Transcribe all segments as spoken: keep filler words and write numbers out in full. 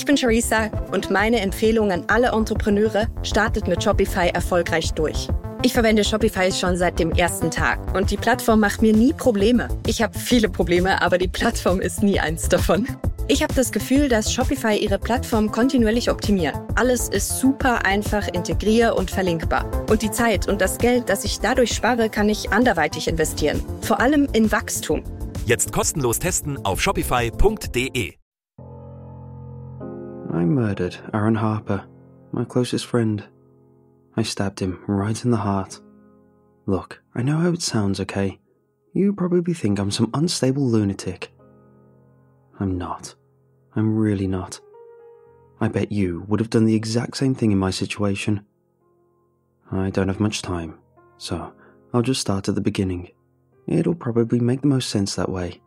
Ich bin Charissa und meine Empfehlung an alle Entrepreneure: startet mit Shopify erfolgreich durch. Ich verwende Shopify schon seit dem ersten Tag und die Plattform macht mir nie Probleme. Ich habe viele Probleme, aber die Plattform ist nie eins davon. Ich habe das Gefühl, dass Shopify ihre Plattform kontinuierlich optimiert. Alles ist super einfach integrier- und verlinkbar. Und die Zeit und das Geld, das ich dadurch spare, kann ich anderweitig investieren. Vor allem in Wachstum. Jetzt kostenlos testen auf shopify punkt de. I murdered Aaron Harper, my closest friend. I stabbed him right in the heart. Look, I know how it sounds, okay? You probably think I'm some unstable lunatic. I'm not. I'm really not. I bet you would have done the exact same thing in my situation. I don't have much time, so I'll just start at the beginning. It'll probably make the most sense that way.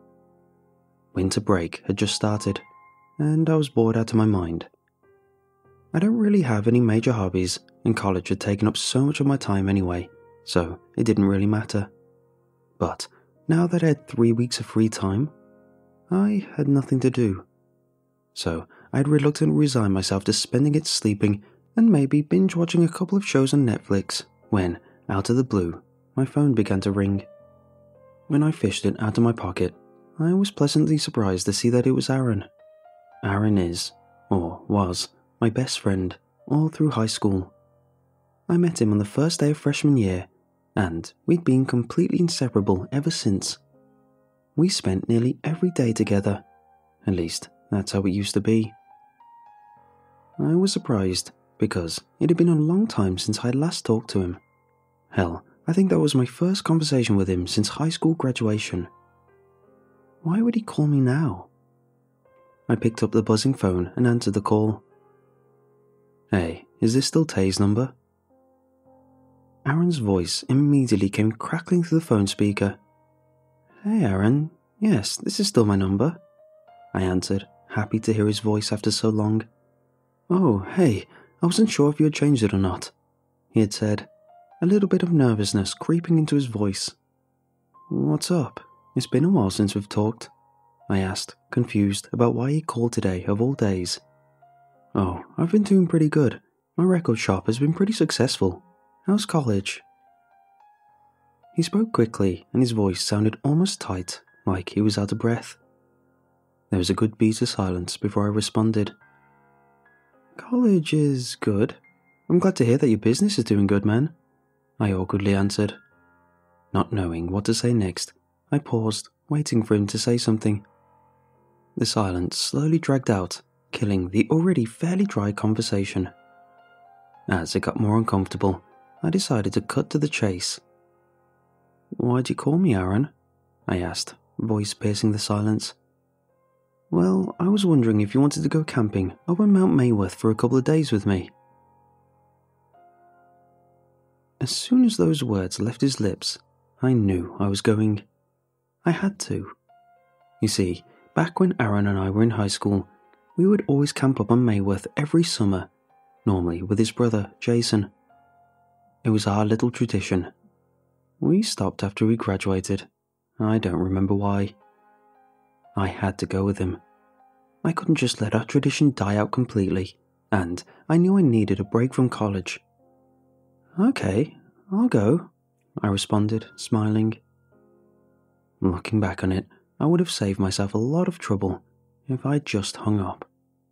Winter break had just started, and I was bored out of my mind. I don't really have any major hobbies, and college had taken up so much of my time anyway, so it didn't really matter. But now that I had three weeks of free time, I had nothing to do. So I'd reluctantly resigned myself to spending it sleeping and maybe binge-watching a couple of shows on Netflix when, out of the blue, my phone began to ring. When I fished it out of my pocket, I was pleasantly surprised to see that it was Aaron. Aaron is, or was, my best friend all through high school. I met him on the first day of freshman year, and we'd been completely inseparable ever since. We spent nearly every day together. At least, that's how it used to be. I was surprised, because it had been a long time since I'd last talked to him. Hell, I think that was my first conversation with him since high school graduation. Why would he call me now? I picked up the buzzing phone and answered the call. Hey, is this still Tay's number? Aaron's voice immediately came crackling through the phone speaker. Hey Aaron, yes, this is still my number, I answered, happy to hear his voice after so long. Oh, hey, I wasn't sure if you had changed it or not, he had said, a little bit of nervousness creeping into his voice. What's up? It's been a while since we've talked, I asked, confused about why he called today of all days. Oh, I've been doing pretty good. My record shop has been pretty successful. How's college? He spoke quickly, and his voice sounded almost tight, like he was out of breath. There was a good beat of silence before I responded. College is good. I'm glad to hear that your business is doing good, man, I awkwardly answered. Not knowing what to say next, I paused, waiting for him to say something. The silence slowly dragged out, killing the already fairly dry conversation. As it got more uncomfortable, I decided to cut to the chase. Why'd you call me, Aaron? I asked, voice piercing the silence. Well, I was wondering if you wanted to go camping up on Mount Mayworth for a couple of days with me. As soon as those words left his lips, I knew I was going. I had to. You see, back when Aaron and I were in high school, we would always camp up on Mayworth every summer, normally with his brother, Jason. It was our little tradition. We stopped after we graduated. I don't remember why. I had to go with him. I couldn't just let our tradition die out completely, and I knew I needed a break from college. Okay, I'll go, I responded, smiling. Looking back on it, I would have saved myself a lot of trouble if I'd just hung up.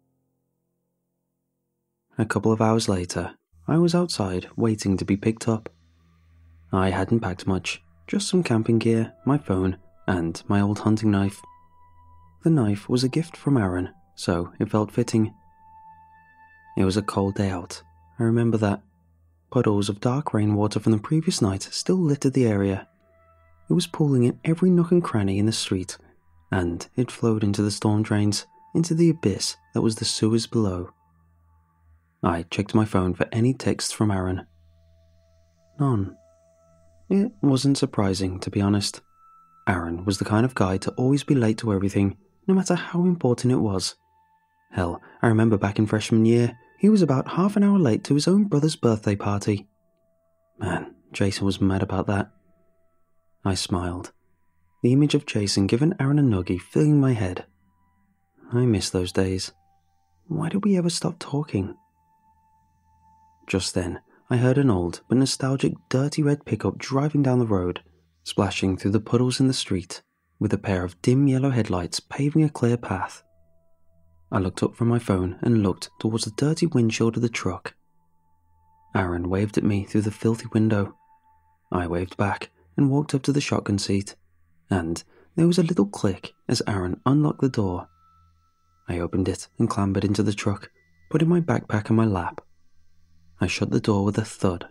A couple of hours later, I was outside waiting to be picked up. I hadn't packed much, just some camping gear, my phone, and my old hunting knife. The knife was a gift from Aaron, so it felt fitting. It was a cold day out, I remember that. Puddles of dark rainwater from the previous night still littered the area. It was pooling in every nook and cranny in the street, and it flowed into the storm drains, into the abyss that was the sewers below. I checked my phone for any texts from Aaron. None. It wasn't surprising, to be honest. Aaron was the kind of guy to always be late to everything, no matter how important it was. Hell, I remember back in freshman year, he was about half an hour late to his own brother's birthday party. Man, Jason was mad about that. I smiled. The image of Jason giving Aaron a nuggie filling my head. I miss those days. Why did we ever stop talking? Just then, I heard an old but nostalgic dirty red pickup driving down the road, splashing through the puddles in the street, with a pair of dim yellow headlights paving a clear path. I looked up from my phone and looked towards the dirty windshield of the truck. Aaron waved at me through the filthy window. I waved back and walked up to the shotgun seat, and there was a little click as Aaron unlocked the door. I opened it and clambered into the truck, putting my backpack in my lap. I shut the door with a thud.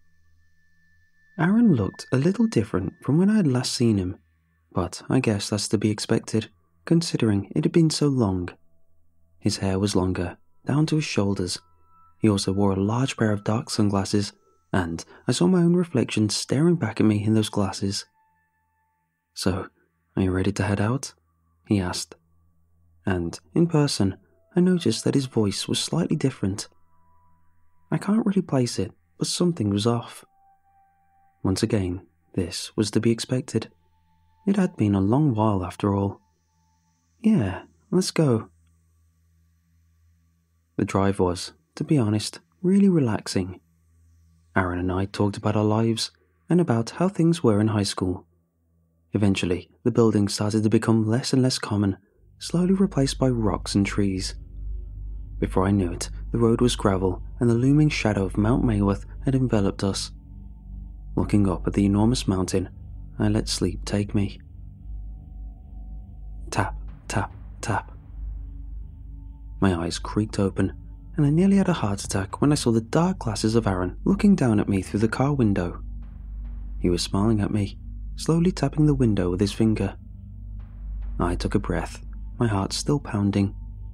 Aaron looked a little different from when I had last seen him, but I guess that's to be expected, considering it had been so long. His hair was longer, down to his shoulders. He also wore a large pair of dark sunglasses, and I saw my own reflection staring back at me in those glasses. "So, are you ready to head out?" he asked. And, in person, I noticed that his voice was slightly different. I can't really place it, but something was off. Once again, this was to be expected. It had been a long while after all. "Yeah, let's go." The drive was, to be honest, really relaxing. Aaron and I talked about our lives and about how things were in high school. Eventually, the buildings started to become less and less common, slowly replaced by rocks and trees. Before I knew it, the road was gravel and the looming shadow of Mount Mayworth had enveloped us. Looking up at the enormous mountain, I let sleep take me. Tap, tap, tap. My eyes creaked open, and I nearly had a heart attack when I saw the dark glasses of Aaron looking down at me through the car window. He was smiling at me, slowly tapping the window with his finger. I took a breath, my heart still pounding.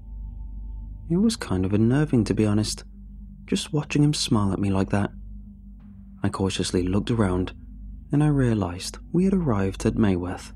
It was kind of unnerving, to be honest, just watching him smile at me like that. I cautiously looked around, and I realized we had arrived at Mayworth.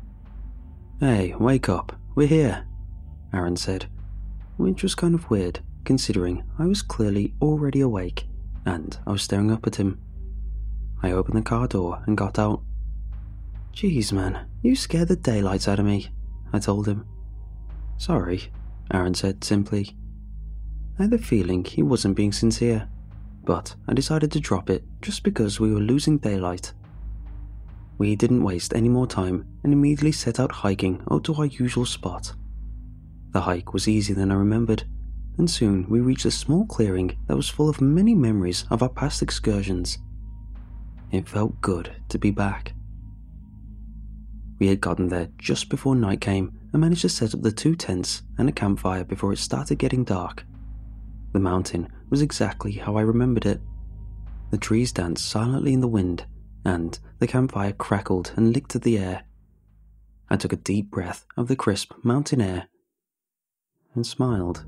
"Hey, wake up, we're here," Aaron said, which was kind of weird, considering I was clearly already awake, and I was staring up at him. I opened the car door and got out. "Jeez, man, you scared the daylights out of me," I told him. "Sorry," Aaron said simply. I had the feeling he wasn't being sincere, but I decided to drop it just because we were losing daylight. We didn't waste any more time and immediately set out hiking up to our usual spot. The hike was easier than I remembered, and soon we reached a small clearing that was full of many memories of our past excursions. It felt good to be back. We had gotten there just before night came and managed to set up the two tents and a campfire before it started getting dark. The mountain was exactly how I remembered it. The trees danced silently in the wind, and the campfire crackled and licked at the air. I took a deep breath of the crisp mountain air and smiled.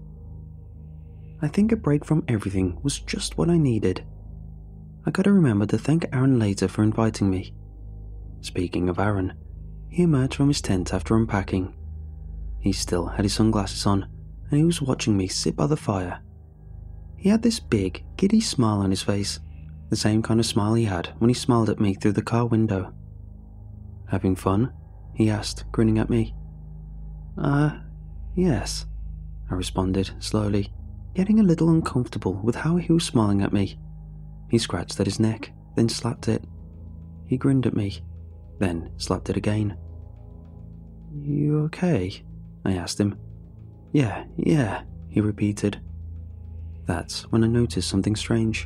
I think a break from everything was just what I needed. I gotta remember to thank Aaron later for inviting me. Speaking of Aaron, he emerged from his tent after unpacking. He still had his sunglasses on, and he was watching me sit by the fire. He had this big, giddy smile on his face, the same kind of smile he had when he smiled at me through the car window. "Having fun?" he asked, grinning at me. Uh, yes, I responded slowly, getting a little uncomfortable with how he was smiling at me. He scratched at his neck, then slapped it. He grinned at me, then slapped it again. "You okay?" I asked him. Yeah, yeah, he repeated. That's when I noticed something strange.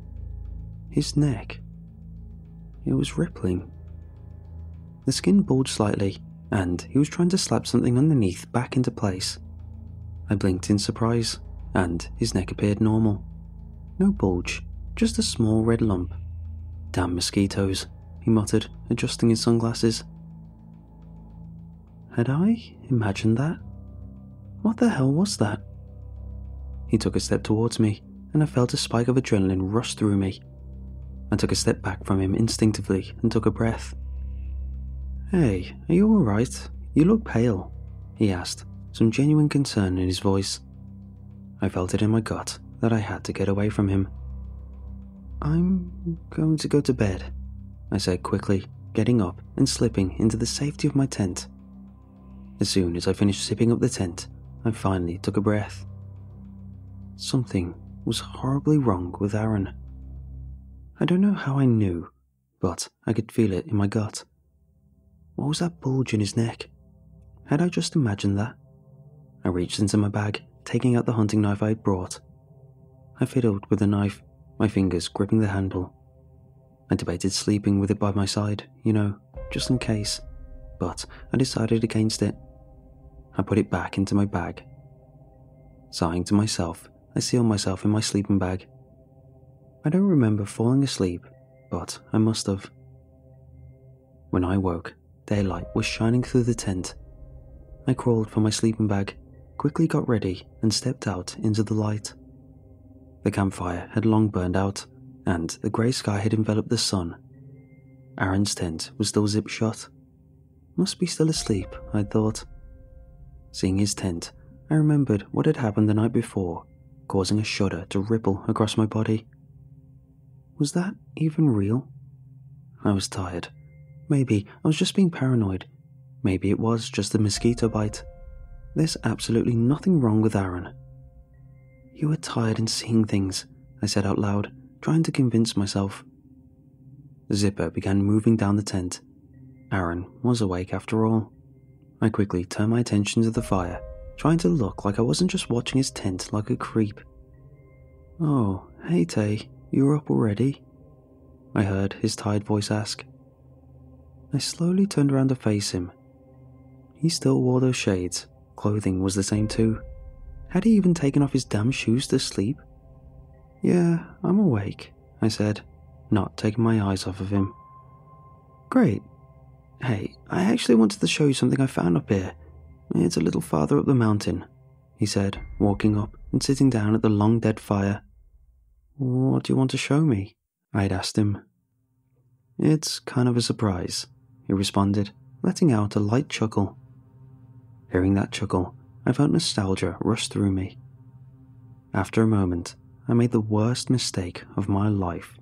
His neck. It was rippling. The skin bulged slightly, and he was trying to slap something underneath back into place. I blinked in surprise, and his neck appeared normal. No bulge, just a small red lump. "Damn mosquitoes," he muttered, adjusting his sunglasses. Had I imagined that? What the hell was that? He took a step towards me, and I felt a spike of adrenaline rush through me. I took a step back from him instinctively and took a breath. "Hey, are you alright? You look pale," he asked, some genuine concern in his voice. I felt it in my gut that I had to get away from him. "I'm going to go to bed," I said quickly, getting up and slipping into the safety of my tent. As soon as I finished zipping up the tent, I finally took a breath. Something was horribly wrong with Aaron. I don't know how I knew, but I could feel it in my gut. What was that bulge in his neck? Had I just imagined that? I reached into my bag, taking out the hunting knife I had brought. I fiddled with the knife, my fingers gripping the handle. I debated sleeping with it by my side, you know, just in case, but I decided against it. I put it back into my bag. Sighing to myself, I sealed myself in my sleeping bag. I don't remember falling asleep, but I must have. When I woke, daylight was shining through the tent. I crawled for my sleeping bag, quickly got ready, and stepped out into the light. The campfire had long burned out, and the grey sky had enveloped the sun. Aaron's tent was still zipped shut. Must be still asleep, I thought. Seeing his tent, I remembered what had happened the night before, causing a shudder to ripple across my body. Was that even real? I was tired. Maybe I was just being paranoid. Maybe it was just a mosquito bite. There's absolutely nothing wrong with Aaron. You were tired and seeing things, I said out loud, trying to convince myself. The zipper began moving down the tent. Aaron was awake after all. I quickly turned my attention to the fire, trying to look like I wasn't just watching his tent like a creep. "Oh, hey Tay, you're up already?" I heard his tired voice ask. I slowly turned around to face him. He still wore those shades. Clothing was the same too. Had he even taken off his damn shoes to sleep? "Yeah, I'm awake," I said, not taking my eyes off of him. "Great. Hey, I actually wanted to show you something I found up here. It's a little farther up the mountain," he said, walking up and sitting down at the long-dead fire. "What do you want to show me?" I'd asked him. "It's kind of a surprise," he responded, letting out a light chuckle. Hearing that chuckle, I felt nostalgia rush through me. After a moment, I made the worst mistake of my life.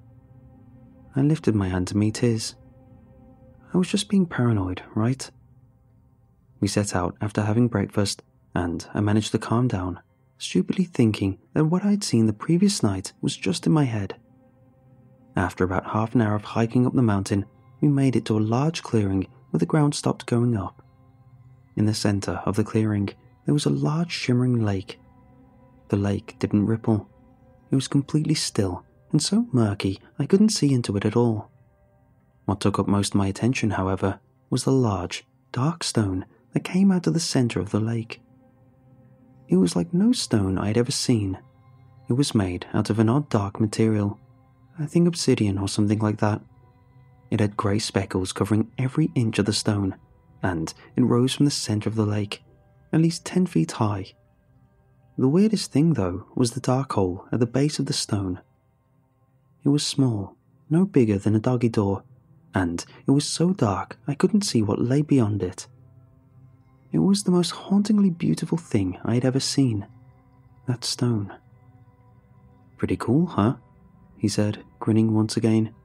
I lifted my hand to meet his. I was just being paranoid, right? We set out after having breakfast, and I managed to calm down, stupidly thinking that what I'd seen the previous night was just in my head. After about half an hour of hiking up the mountain, we made it to a large clearing where the ground stopped going up. In the center of the clearing, there was a large shimmering lake. The lake didn't ripple. It was completely still and so murky I couldn't see into it at all. What took up most of my attention, however, was the large, dark stone that came out of the center of the lake. It was like no stone I had ever seen. It was made out of an odd dark material, I think obsidian or something like that. It had grey speckles covering every inch of the stone, and it rose from the center of the lake, at least ten feet high. The weirdest thing, though, was the dark hole at the base of the stone. It was small, no bigger than a doggy door, and it was so dark I couldn't see what lay beyond it. It was the most hauntingly beautiful thing I had ever seen, that stone. "Pretty cool, huh?" he said, grinning once again.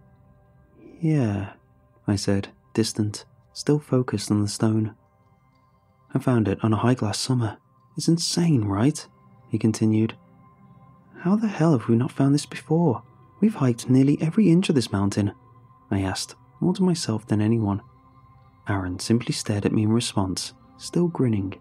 "Yeah," I said, distant, still focused on the stone. "I found it on a hike last summer. It's insane, right?" he continued. "How the hell have we not found this before? We've hiked nearly every inch of this mountain," I asked, more to myself than anyone. Aaron simply stared at me in response, still grinning.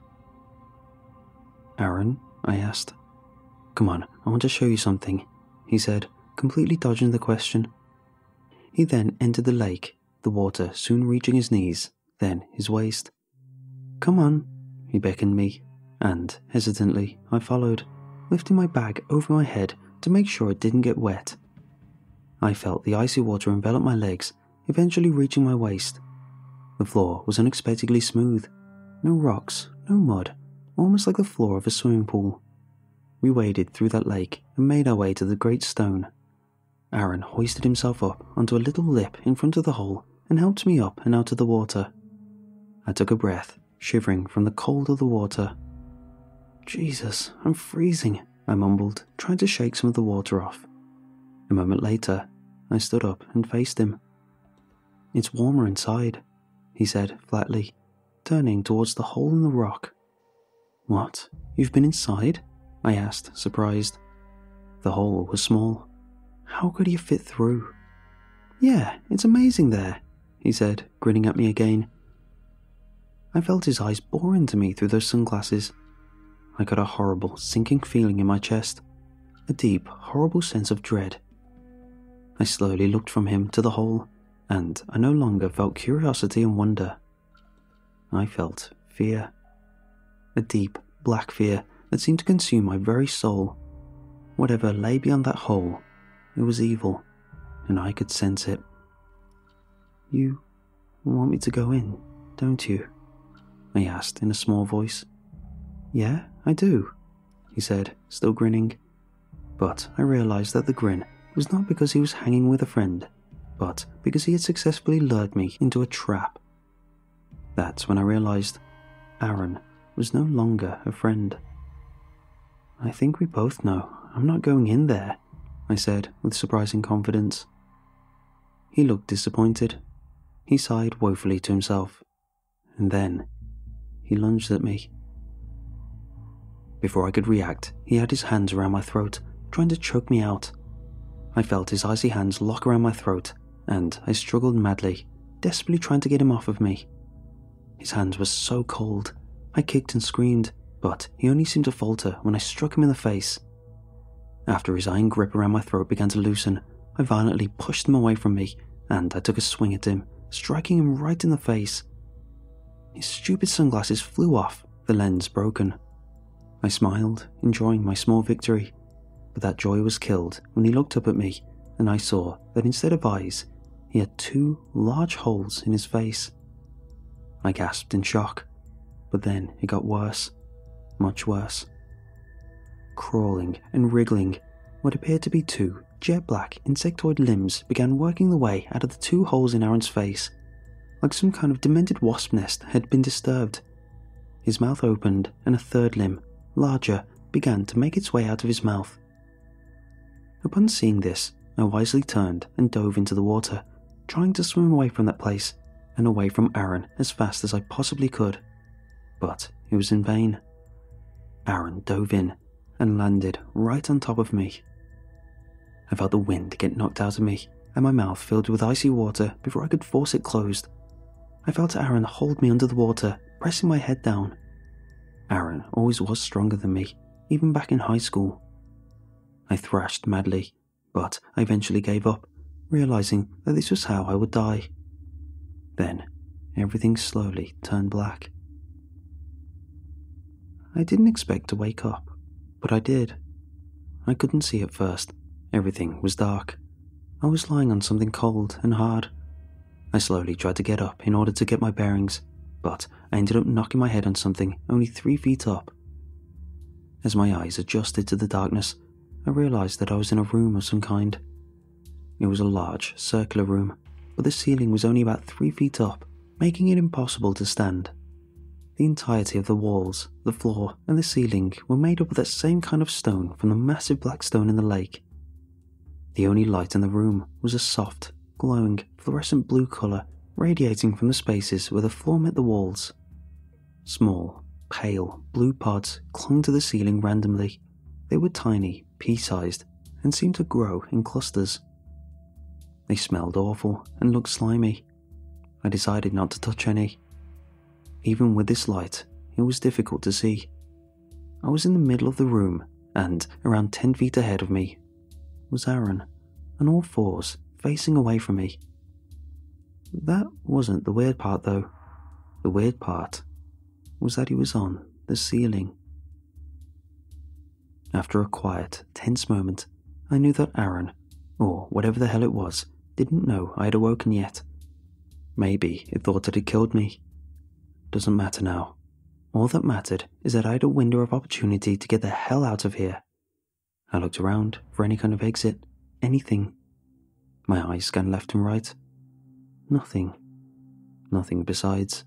"Aaron," I asked. "Come on, I want to show you something," he said, completely dodging the question. He then entered the lake, the water soon reaching his knees, then his waist. "Come on," he beckoned me, and, hesitantly, I followed, lifting my bag over my head to make sure it didn't get wet. I felt the icy water envelop my legs, eventually reaching my waist. The floor was unexpectedly smooth. No rocks, no mud, almost like the floor of a swimming pool. We waded through that lake and made our way to the great stone. Aaron hoisted himself up onto a little lip in front of the hole and helped me up and out of the water. I took a breath, shivering from the cold of the water. "Jesus, I'm freezing," I mumbled, trying to shake some of the water off. A moment later, I stood up and faced him. "It's warmer inside," he said flatly, turning towards the hole in the rock. "What? You've been inside?" I asked, surprised. The hole was small. How could he fit through? Yeah, it's amazing there, he said, grinning at me again. I felt his eyes bore into me through those sunglasses. I got a horrible, sinking feeling in my chest, a deep, horrible sense of dread. I slowly looked from him to the hole, and I no longer felt curiosity and wonder. I felt fear. A deep, black fear that seemed to consume my very soul. Whatever lay beyond that hole, it was evil, and I could sense it. You want me to go in, don't you? I asked in a small voice. Yeah, I do, he said, still grinning. But I realized that the grin was not because he was hanging with a friend, but because he had successfully lured me into a trap. That's when I realized Aaron was no longer a friend. I think we both know I'm not going in there, I said with surprising confidence. He looked disappointed. He sighed woefully to himself, and then he lunged at me. Before I could react, he had his hands around my throat, trying to choke me out. I felt his icy hands lock around my throat, and I struggled madly, desperately trying to get him off of me. His hands were so cold. I kicked and screamed, but he only seemed to falter when I struck him in the face. After his iron grip around my throat began to loosen, I violently pushed him away from me, and I took a swing at him, striking him right in the face. His stupid sunglasses flew off, the lens broken. I smiled, enjoying my small victory, but that joy was killed when he looked up at me and I saw that instead of eyes, he had two large holes in his face. I gasped in shock, but then it got worse, much worse. Crawling and wriggling, what appeared to be two jet-black insectoid limbs began working their way out of the two holes in Aaron's face, like some kind of demented wasp nest had been disturbed. His mouth opened and a third limb, larger, began to make its way out of his mouth. Upon seeing this, I wisely turned and dove into the water, trying to swim away from that place and away from Aaron as fast as I possibly could. But it was in vain. Aaron dove in and landed right on top of me. I felt the wind get knocked out of me and my mouth filled with icy water before I could force it closed. I felt Aaron hold me under the water, pressing my head down. Aaron always was stronger than me, even back in high school. I thrashed madly, but I eventually gave up, realizing that this was how I would die. Then, everything slowly turned black. I didn't expect to wake up, but I did. I couldn't see at first. Everything was dark. I was lying on something cold and hard. I slowly tried to get up in order to get my bearings, but I ended up knocking my head on something only three feet up. As my eyes adjusted to the darkness, I realized that I was in a room of some kind. It was a large, circular room, but the ceiling was only about three feet up, making it impossible to stand. The entirety of the walls, the floor, and the ceiling were made up of that same kind of stone from the massive black stone in the lake. The only light in the room was a soft, glowing, fluorescent blue colour radiating from the spaces where the floor met the walls. Small, pale, blue pods clung to the ceiling randomly. They were tiny, pea-sized, and seemed to grow in clusters. They smelled awful and looked slimy. I decided not to touch any. Even with this light, it was difficult to see. I was in the middle of the room, and around ten feet ahead of me was Aaron, on all fours, facing away from me. That wasn't the weird part, though. The weird part was that he was on the ceiling. After a quiet, tense moment, I knew that Aaron, or whatever the hell it was, didn't know I had awoken yet. Maybe it thought it had killed me. Doesn't matter now. All that mattered is that I had a window of opportunity to get the hell out of here. I looked around for any kind of exit, anything. My eyes scanned left and right. Nothing. Nothing besides.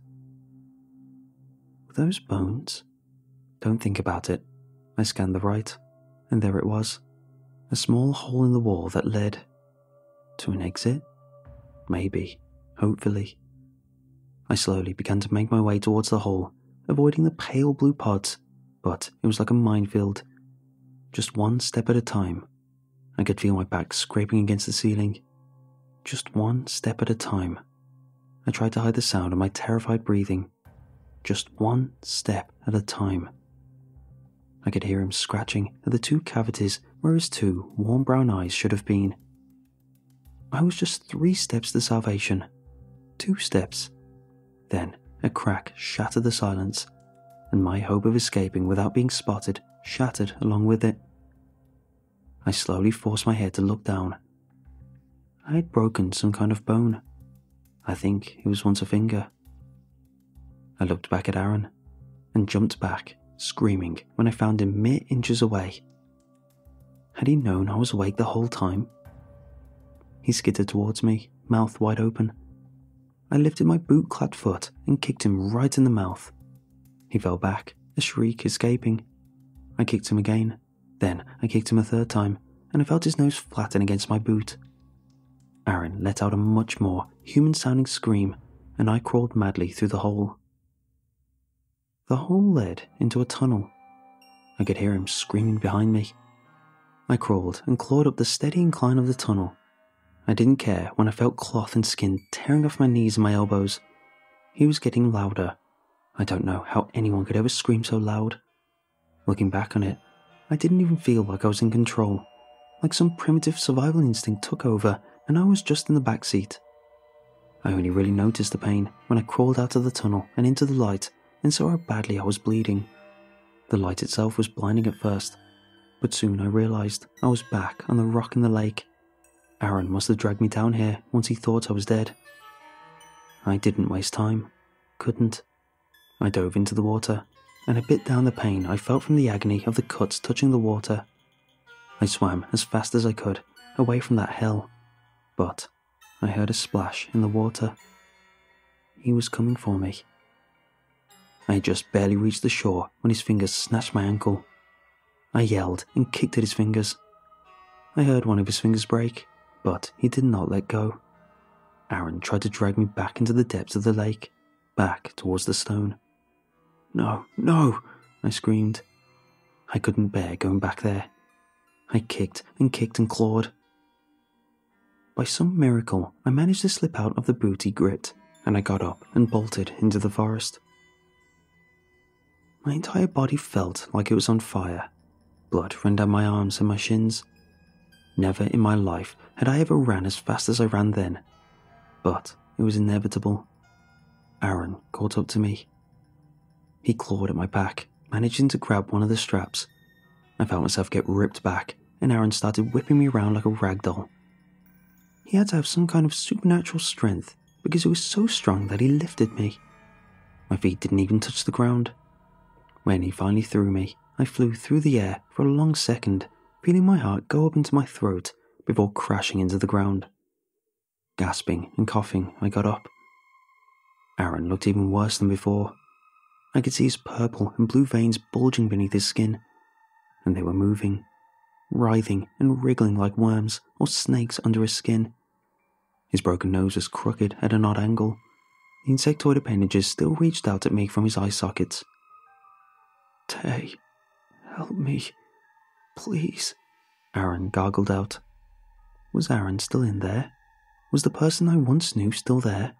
Were those bones? Don't think about it. I scanned the right, and there it was. A small hole in the wall that led to an exit? Maybe. Hopefully. I slowly began to make my way towards the hole, avoiding the pale blue pods, but it was like a minefield. just one step at a time. I could feel my back scraping against the ceiling. Just one step at a time. I tried to hide the sound of my terrified breathing. Just one step at a time. I could hear him scratching at the two cavities where his two warm brown eyes should have been. I was just three steps to salvation. Two steps. Then a crack shattered the silence, and my hope of escaping without being spotted shattered along with it. I slowly forced my head to look down. I had broken some kind of bone. I think it was once a finger. I looked back at Aaron and jumped back, screaming, when I found him mere inches away. Had he known I was awake the whole time? He skittered towards me, mouth wide open. I lifted my boot-clad foot and kicked him right in the mouth. He fell back, a shriek escaping. I kicked him again. Then I kicked him a third time, and I felt his nose flatten against my boot. Aaron let out a much more human-sounding scream, and I crawled madly through the hole. The hole led into a tunnel. I could hear him screaming behind me. I crawled and clawed up the steady incline of the tunnel. I didn't care when I felt cloth and skin tearing off my knees and my elbows. He was getting louder. I don't know how anyone could ever scream so loud. Looking back on it, I didn't even feel like I was in control, like some primitive survival instinct took over and I was just in the back seat. I only really noticed the pain when I crawled out of the tunnel and into the light and saw how badly I was bleeding. The light itself was blinding at first, but soon I realized I was back on the rock in the lake. Aaron must have dragged me down here once he thought I was dead. I didn't waste time. Couldn't. I dove into the water, and I bit down the pain I felt from the agony of the cuts touching the water. I swam as fast as I could, away from that hell, but I heard a splash in the water. He was coming for me. I had just barely reached the shore when his fingers snatched my ankle. I yelled and kicked at his fingers. I heard one of his fingers break, but he did not let go. Aaron tried to drag me back into the depths of the lake, back towards the stone. No, no, I screamed. I couldn't bear going back there. I kicked and kicked and clawed. By some miracle, I managed to slip out of the boot he gripped, and I got up and bolted into the forest. My entire body felt like it was on fire. Blood ran down my arms and my shins. Never in my life had I ever ran as fast as I ran then. But it was inevitable. Aaron caught up to me. He clawed at my back, managing to grab one of the straps. I felt myself get ripped back, and Aaron started whipping me around like a rag doll. He had to have some kind of supernatural strength, because he was so strong that he lifted me. My feet didn't even touch the ground. When he finally threw me, I flew through the air for a long second, feeling my heart go up into my throat before crashing into the ground. Gasping and coughing, I got up. Aaron looked even worse than before. I could see his purple and blue veins bulging beneath his skin, and they were moving, writhing and wriggling like worms or snakes under his skin. His broken nose was crooked at an odd angle. The insectoid appendages still reached out at me from his eye sockets. Tay, help me, please, Aaron gargled out. Was Aaron still in there? Was the person I once knew still there?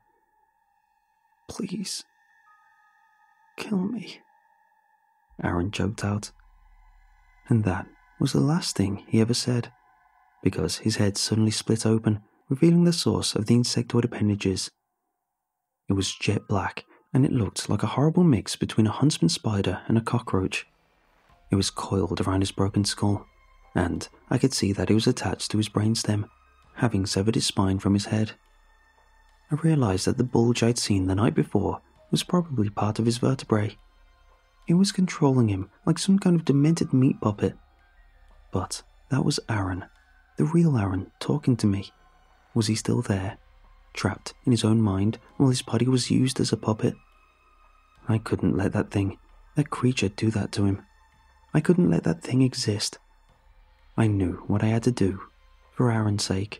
Please, kill me, Aaron choked out. And that was the last thing he ever said, because his head suddenly split open, revealing the source of the insectoid appendages. It was jet black, and it looked like a horrible mix between a huntsman spider and a cockroach. It was coiled around his broken skull, and I could see that it was attached to his brainstem, having severed his spine from his head. I realized that the bulge I'd seen the night before was probably part of his vertebrae. It was controlling him like some kind of demented meat puppet. But that was Aaron, the real Aaron, talking to me. Was he still there, trapped in his own mind while his body was used as a puppet? I couldn't let that thing, that creature, do that to him. I couldn't let that thing exist. I knew what I had to do, for Aaron's sake.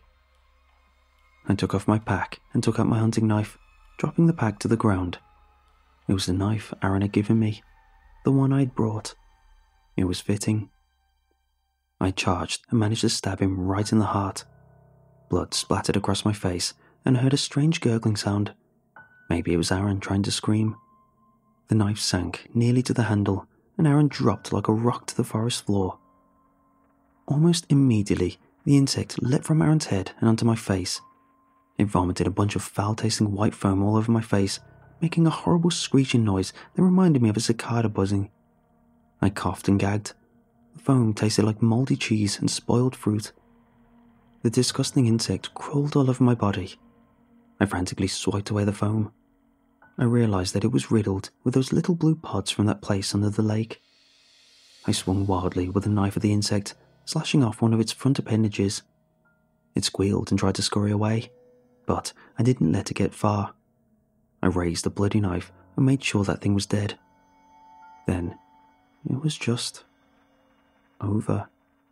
I took off my pack and took out my hunting knife, dropping the pack to the ground. It was the knife Aaron had given me, the one I'd brought. It was fitting. I charged and managed to stab him right in the heart. Blood splattered across my face and I heard a strange gurgling sound. Maybe it was Aaron trying to scream. The knife sank nearly to the handle and Aaron dropped like a rock to the forest floor. Almost immediately, the insect leapt from Aaron's head and onto my face. It vomited a bunch of foul-tasting white foam all over my face, making a horrible screeching noise that reminded me of a cicada buzzing. I coughed and gagged. The foam tasted like mouldy cheese and spoiled fruit. The disgusting insect crawled all over my body. I frantically swiped away the foam. I realized that it was riddled with those little blue pods from that place under the lake. I swung wildly with the knife at the insect, slashing off one of its front appendages. It squealed and tried to scurry away, but I didn't let it get far. I raised the bloody knife and made sure that thing was dead. Then, it was just over.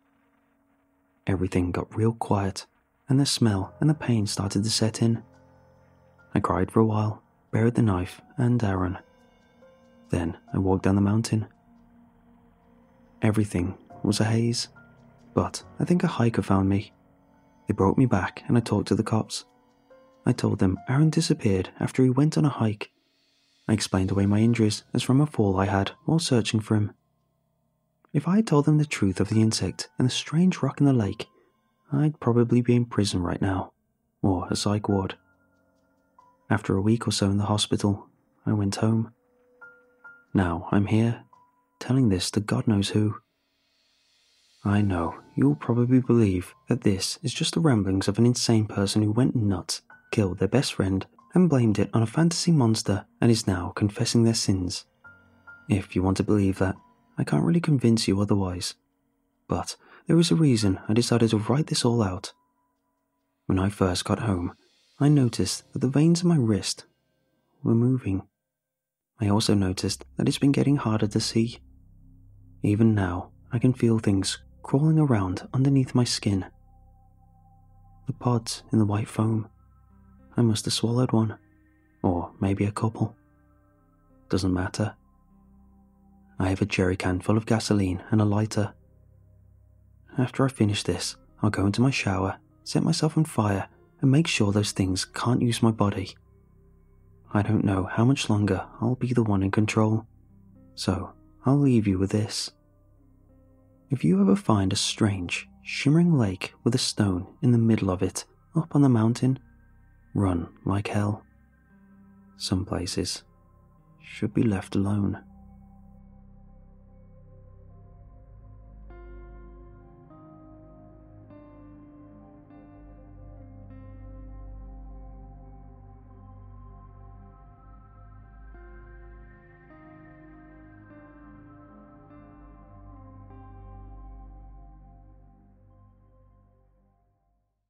Everything got real quiet, and the smell and the pain started to set in. I cried for a while, buried the knife and Aaron. Then I walked down the mountain. Everything was a haze, but I think a hiker found me. They brought me back and I talked to the cops. I told them Aaron disappeared after he went on a hike. I explained away my injuries as from a fall I had while searching for him. If I had told them the truth of the insect and the strange rock in the lake, I'd probably be in prison right now, or a psych ward. After a week or so in the hospital, I went home. Now I'm here, telling this to God knows who. I know you'll probably believe that this is just the ramblings of an insane person who went nuts, killed their best friend, and blamed it on a fantasy monster and is now confessing their sins. If you want to believe that, I can't really convince you otherwise. But there is a reason I decided to write this all out. When I first got home, I noticed that the veins in my wrist were moving. I also noticed that it's been getting harder to see. Even now, I can feel things crawling around underneath my skin. The pods in the white foam. I must have swallowed one, or maybe a couple. Doesn't matter. I have a jerry can full of gasoline and a lighter. After I finish this, I'll go into my shower, set myself on fire, and make sure those things can't use my body. I don't know how much longer I'll be the one in control, so I'll leave you with this. If you ever find a strange, shimmering lake with a stone in the middle of it up on the mountain, run like hell. Some places should be left alone.